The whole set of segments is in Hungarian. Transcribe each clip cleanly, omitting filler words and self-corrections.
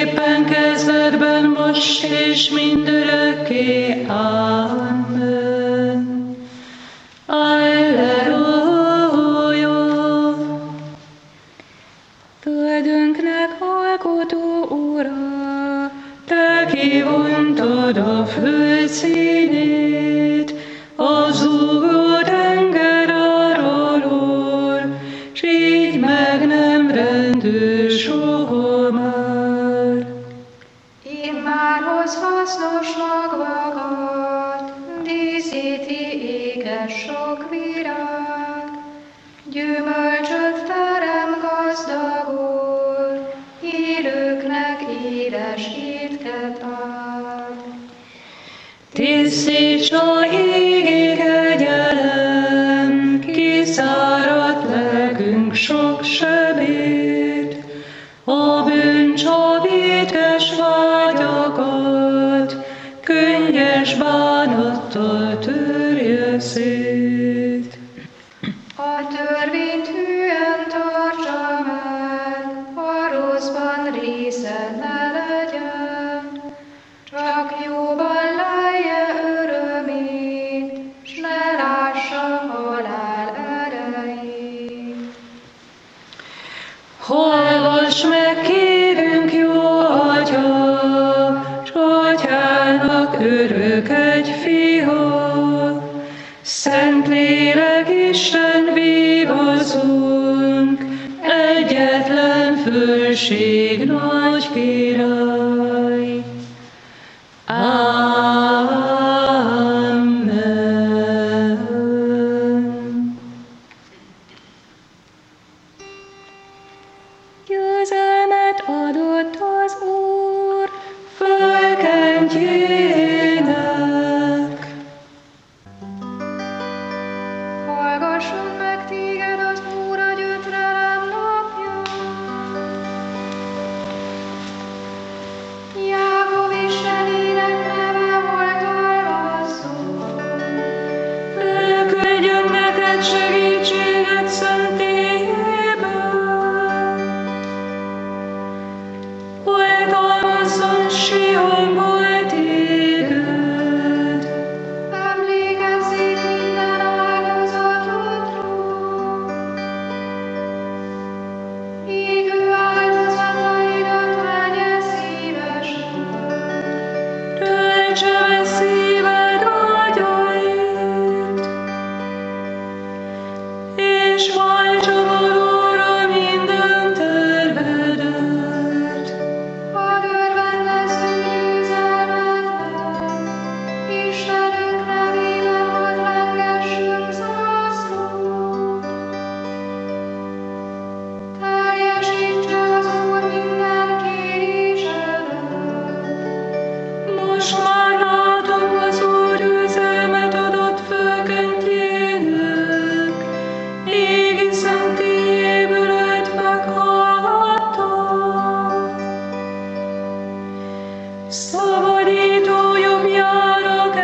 miképpen kezdetben, most és mindörökké. Amen. Alleluja. Földünknek alkotó Ura, Te kivontad a föld színét, a zúgó tenger áralól, s így meg nem rendül soha már. Immárhoz hasznos magvakat, díszíti éges sok virág, gyümölcsöt terem gazdagul, élőknek édes étket ad. Tisztíts a égig kegyelem, kiszáradt lelkünk sok sebét, a bűncsap étkes vágyakat, könnyes bánattal törje szét. A törvényt hűen tartsa meg, a rosszban része ne legyen, csak jóban lelje örömét, s ne lássa halál erejét. Hallgass meg, kérünk, jó Atya, s Atyának örök egy fia, Szentlélek Isten vigaszunk, egyetlen fölség nagy király. Amen. győzelmet adott az Úr, Fölkentjének. Hallgasson meg téged az Úr a gyötrelem napja. Jákob Istenének neve volt halvasszó. Elküldjön neked segítséget szentélyéből. Oltalmazzon Sionból téged. Emlékezzék minden áldozatodról. Égő áldozataidat vegye szívesen. Töltse be szíved vágyait, és váltsa valóra minden tervedet. Hadd örvendezzünk győzelmetnek, Istenünk nevében hadd lengessünk zászlót. Teljesítse az Úr minden kérésedet. Most már látom, az Úr győzelmet adott fölkentjének, égi szentélyéből őt meghallgatta. Szabadító jobbjának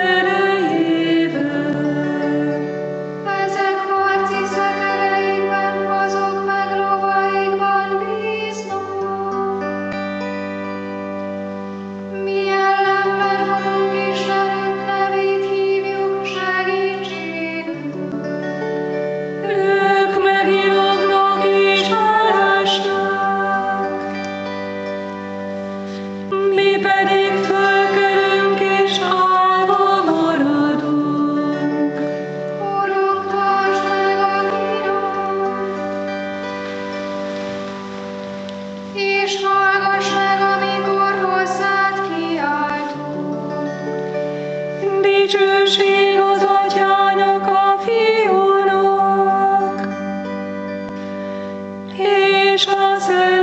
erejével. Ezek harci szekereikben, azok meg lovaikban bíznak. Mi ellenben vagyunk, Istenünk nevét hívjuk segítségül. Ők megirognak és elesnek, mi pedig fölkelünk és állva maradunk. Urunk, tartsd meg a hírat, és hallgass meg, amikor hozzád kiáltunk. Dicsőség az Atyának, a Fiúnak, és a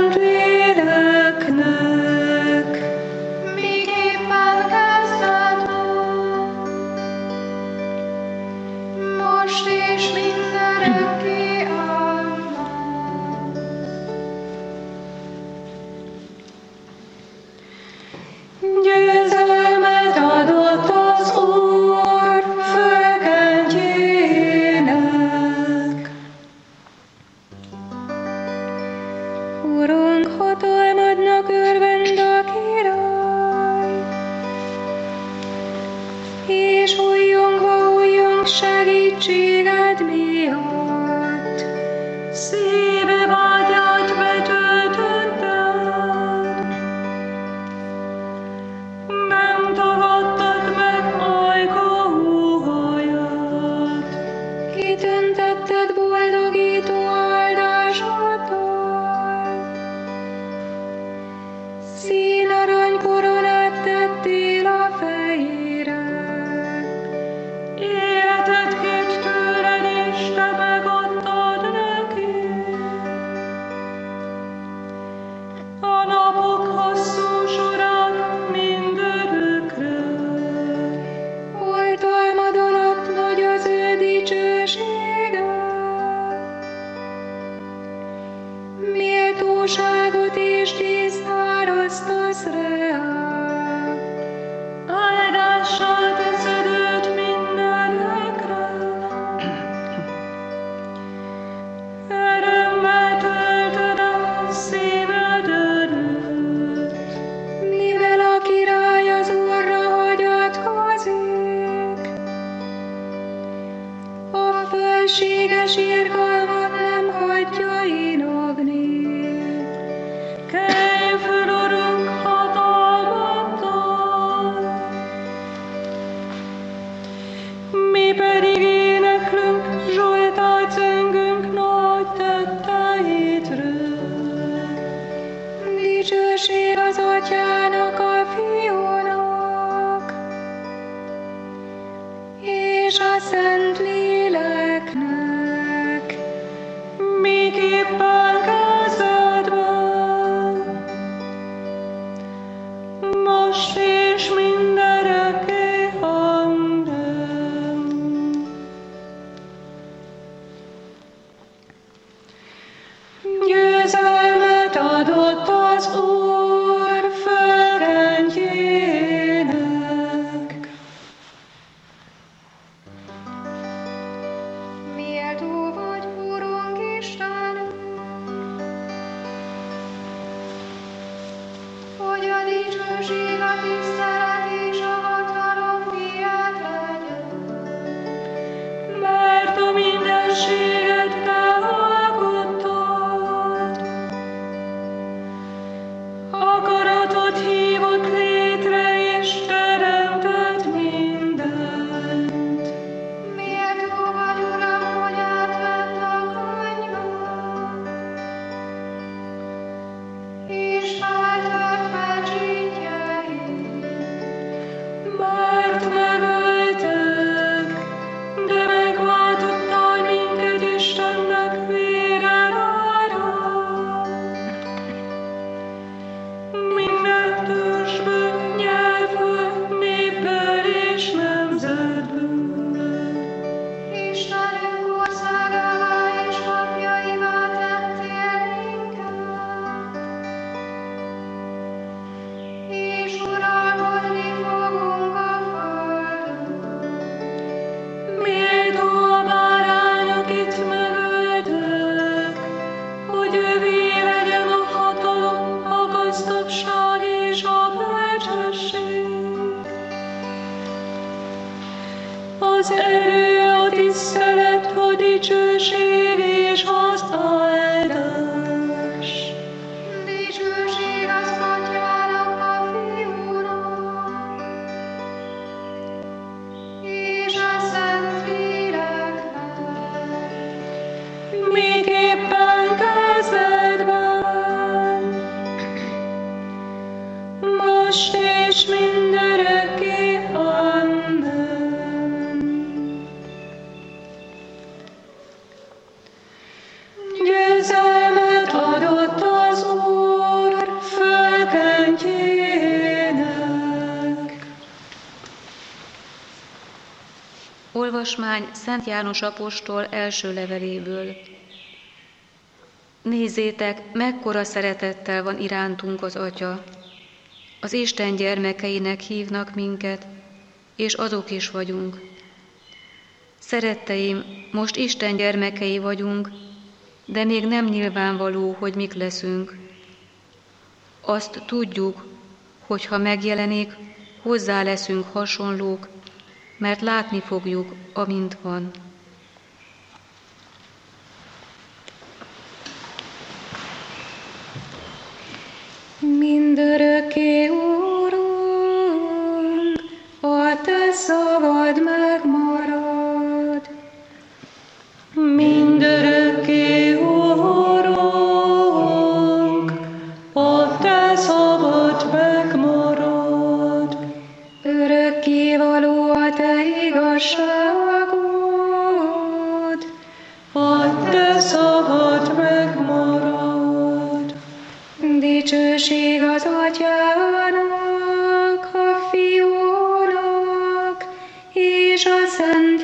Szentléleknek. Miképpen kezdetben, most és mindörökké. Amen. Győzelmet adott az Úr fölkentjének. Urunk, hatalmadnak örvend a jóságot és tisztárasztasz reá. Áldással teszed őt mindenekre. Örömmel töltöd a szívedet. Mivel a király az Úrra hagyatkozik, a fölséges irgalmat nem hagyja inogni. Kelj föl, Urunk, hatalmaddal. Mi pedig éneklünk, Zsoltárt zengünk nagy tetteidről. Dicsőség az Atyának, a Fiúnak, és a Szent Léleknek, Miképpen kezdetben, most és mindörökké. Amen. Győzelmet adott az Úr földrendjének. Méltó vagy, Urunk Istenünk, hogy a dicsőség, a tisztelet és a hatalom tiéd legyen. Mert a mindenséget te alkottad, akaratod hívott létre és teremtett mindent. Méltó vagy, Uram, hogy átvett a kanyar, és feltört pecsétjeid. Mert megöltek, de megváltottál minket Istennek véred árán. Minden törzsből, nyelvből, népből és nemzetből. Istenünk országává és napjaivá tettél minket, és uralkodni fogunk a földön. Méltó a bárány, akit megöltek, hogy övé legyen a hatalom, a gazdagság és a bölcsesség. Az erő, a tisztelet, a dicsőség és az áldás. Dicsőség az Atyának, a Fiúnak, és a Szent Léleknek. Miképpen kezdetben, most és mindörökké. Amen. Győzelmet adott az Úr földrendjének. Olvasmány Szent János apostol első leveléből. Nézzétek, mekkora szeretettel van irántunk az Atya. Az Isten gyermekeinek hívnak minket, és azok is vagyunk. Szeretteim, most Isten gyermekei vagyunk, de még nem nyilvánvaló, hogy mik leszünk. Azt tudjuk, hogy ha megjelenik, hozzá leszünk hasonlók, mert látni fogjuk, amint van. Mindörökké, Úrunk, a Te szavad megmarad. Mindörökké, Urunk, a Te szavad megmarad. Örökkévaló a Te igazságod, A Te szavad megmarad. dicsőség az Atyának, a Fiúnak, és a Szent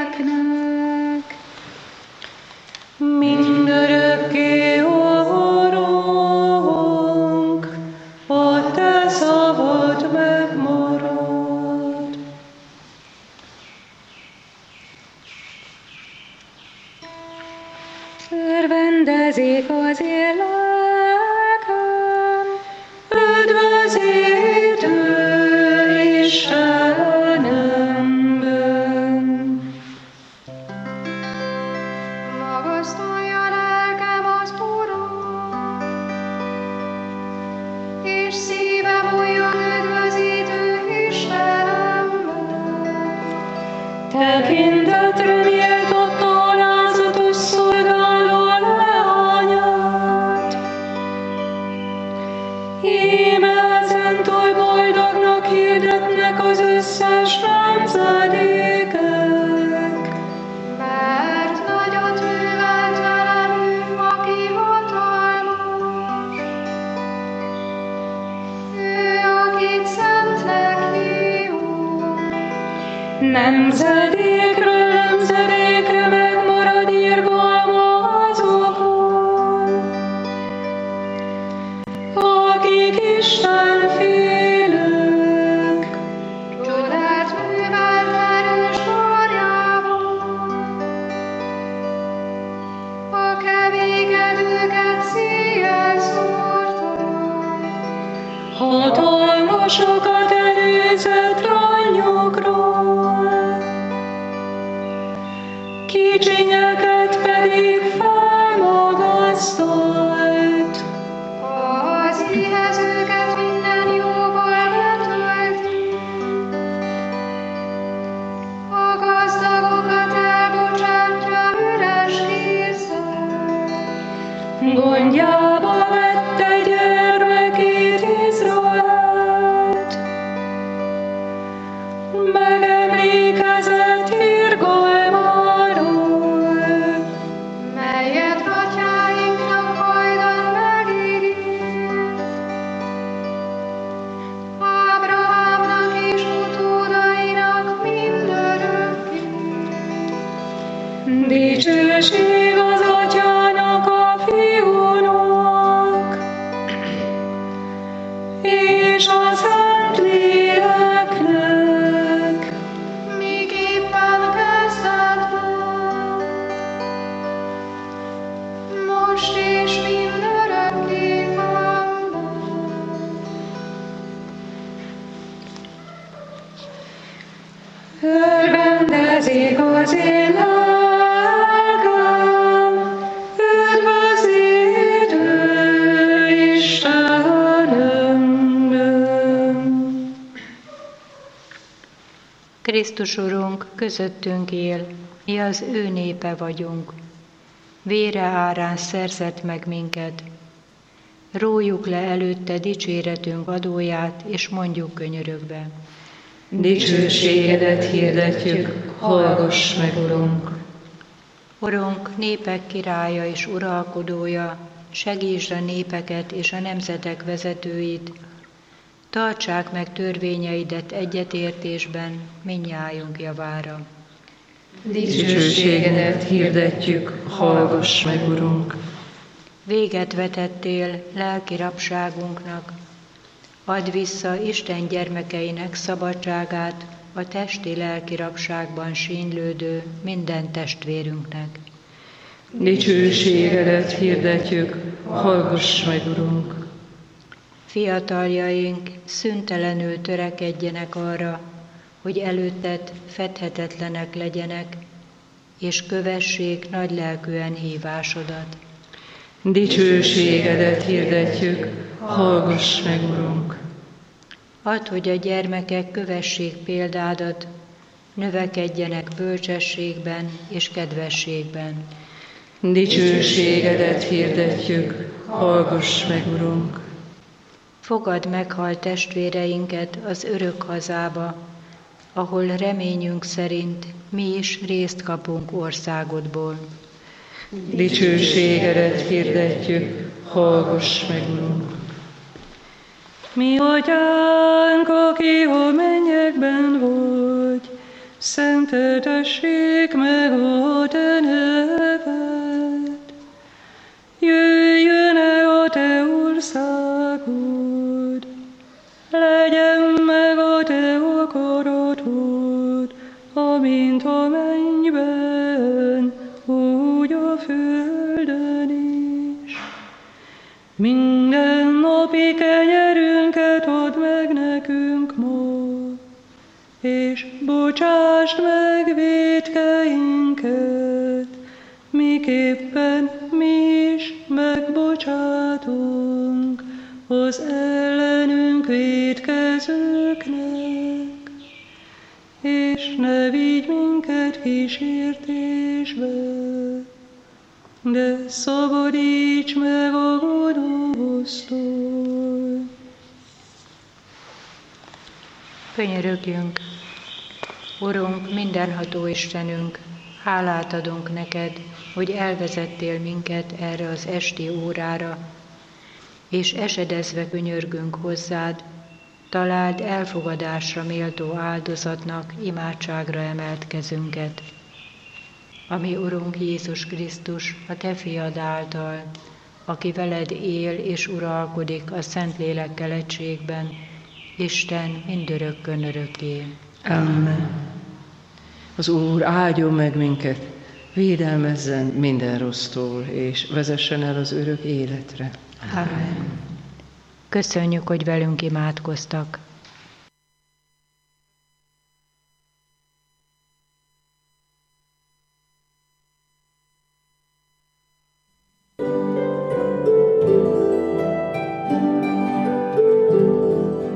Léleknek. Mindörökké, Urunk, az én lelkem. Üdvözítő Istenemben. Magasztalja lelkem az Urat, és szívem olyan üdvözítő Istenemben. Tekintetre méltott alázatos szolgáló leányát. Íme ezentúl boldognak hirdetnek az összes nemzedékek. Mert nagyot művelt velem ő, aki hatalmas. Ő, akit szentnek hívott. Nemzedékről nemzedékre megmarad irgalma azokon, akik Isten félők. Csodát művelt erős karjával. A keménykedőket széjjel szórta. Hatalmasokat előzött rannyokról, kicsinyeket pedig felmagasztalt. Az éhezőket minden jóval betölti. A gazdagokat elbocsátja üres kézzel. Gondjába vette gyermekét Izraelt, megemlékezett irgalmáról, Melyet atyáinknak hajdan megígért. Ábrahámnak és utódainak mindörökké. dicsőség az atyának a fiúnak, és a Szentléleknek, Miképpen kezdetben, most és mindörökké. Amen. Örvendezik az én lelkem, üdvözítő Istenemben. Krisztus Urunk közöttünk él, mi az ő népe vagyunk. Vére árán szerzett meg minket. Rójuk le előtte dicséretünk adóját, és mondjuk könyörögve. dicsőségedet hirdetjük, hallgass meg, Urunk! Urunk, népek királya és uralkodója, segítsd a népeket és a nemzetek vezetőit, tartsák meg törvényeidet egyetértésben mindnyájunk javára. Dicsőségedet hirdetjük, hallgass meg, Urunk! Véget vetettél lelki rabságunknak, add vissza Isten gyermekeinek szabadságát a testi-lelki rabságban sínylődő minden testvérünknek. Dicsőségedet hirdetjük, hallgass meg, Urunk! Fiataljaink szüntelenül törekedjenek arra, hogy előtted fedhetetlenek legyenek, és kövessék nagylelkűen hívásodat. Dicsőségedet hirdetjük, hallgass meg, Urunk! Add, hogy a gyermekek kövessék példádat, növekedjenek bölcsességben és kedvességben. Dicsőségedet hirdetjük, hallgass meg, Urunk! Fogadd meghalt testvéreinket az örök hazába, ahol reményünk szerint mi is részt kapunk országodból. Dicsőségedet hirdetjük, hallgass meg, Urunk! Mi atyánk, aki a mennyekben vagy, szenteltessék meg a te neved. Jöjjön el a te országod, legyen meg a te akaratod, amint a mennyben, úgy a földön is. Minden napi kenyerünket add meg nekünk ma, és bocsásd meg vétkeinket, miképpen mi is megbocsátunk az ellenünk vétkezőknek, és ne vigy minket kísértésbe, de szabadíts meg a gonosztól. Könyörögjünk! Urunk, mindenható Istenünk, hálát adunk neked, hogy elvezettél minket erre az esti órára, és esedezve könyörgünk hozzád, találd elfogadásra méltó áldozatnak imádságra emelt kezünket. Ami Urunk Jézus Krisztus, a Te fiad által, aki veled él és uralkodik a Szentlélekkel egységben, Isten mindörökkön örökké. Amen. Az Úr áldjon meg minket, védelmezzen minden rossztól, és vezessen el az örök életre. Amen. Köszönjük, hogy velünk imádkoztak.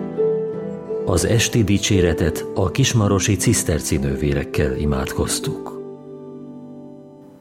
Az esti dicséretet a kismarosi ciszterci nővérekkel imádkoztuk.